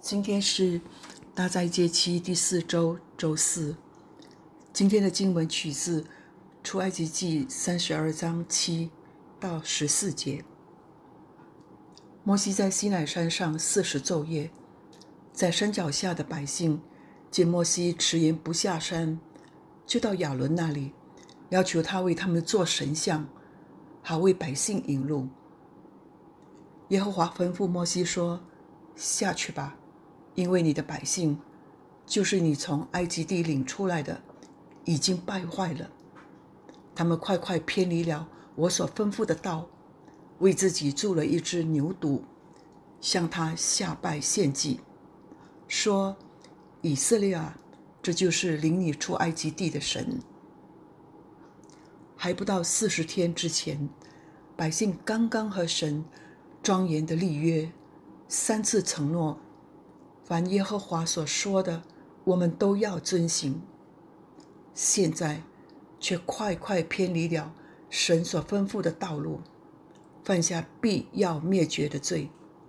今天是大斋节期第4周周四。今天的经文取自出埃及记32章7到14节。摩西在西乃山上40昼夜，在山脚下的百姓见摩西迟延不下山，就到亚伦那里，要求他为他们做神像，好为百姓引路。耶和华吩咐摩西说：下去吧，因为你的百姓，就是你从埃及地领出来的，已经败坏了。他们快快偏离了我所吩咐的道，为自己铸了一只牛犊，向他下拜献祭，说：以色列啊，这就是领你出埃及地的神。还不到40天之前，百姓刚刚和神庄严的立约，3次承诺，凡耶和华所说的，我们都要遵行。现在却快快偏离了神所吩咐的道路，犯下必要灭绝的罪。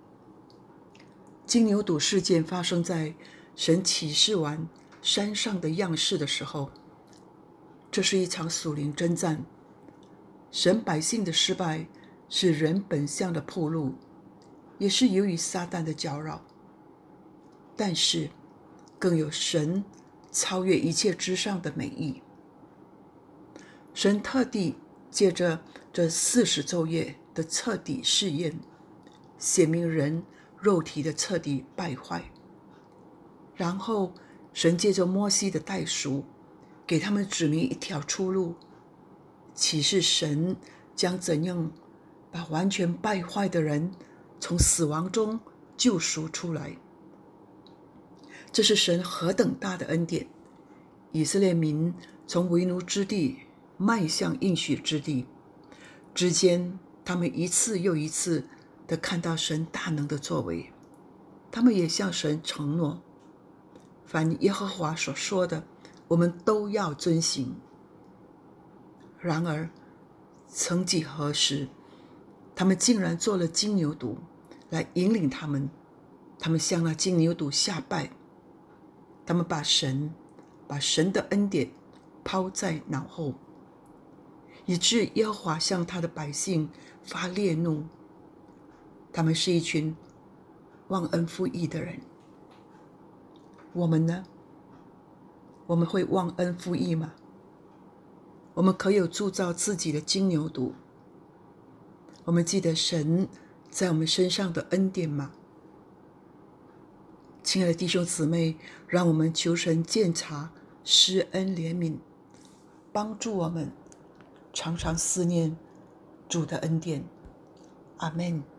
金牛犊事件发生在神启示完山上的样式的时候，这是一场属灵征战。神百姓的失败是人本相的暴露，也是由于撒旦的搅扰，但是更有神超越一切之上的美意。神特地借着这40昼夜的彻底试验，显明人肉体的彻底败坏。然后神借着摩西的代赎，给他们指明一条出路，启示神将怎样把完全败坏的人从死亡中救赎出来。这是神何等大的恩典！以色列民从为奴之地迈向应许之地之间，他们一次又一次地看到神大能的作为。他们也向神承诺，凡耶和华所说的，我们都要遵行。然而曾几何时，他们竟然做了金牛犊来引领他们。他们向那金牛犊下拜，他们把神的恩典抛在脑后，以致耶和华向他的百姓发烈怒。他们是一群忘恩负义的人。我们呢？我们会忘恩负义吗？我们可有铸造自己的金牛犊？我们记得神在我们身上的恩典吗？亲爱的弟兄姊妹，让我们求神鉴察，施恩怜悯，帮助我们常常思念主的恩典。阿们。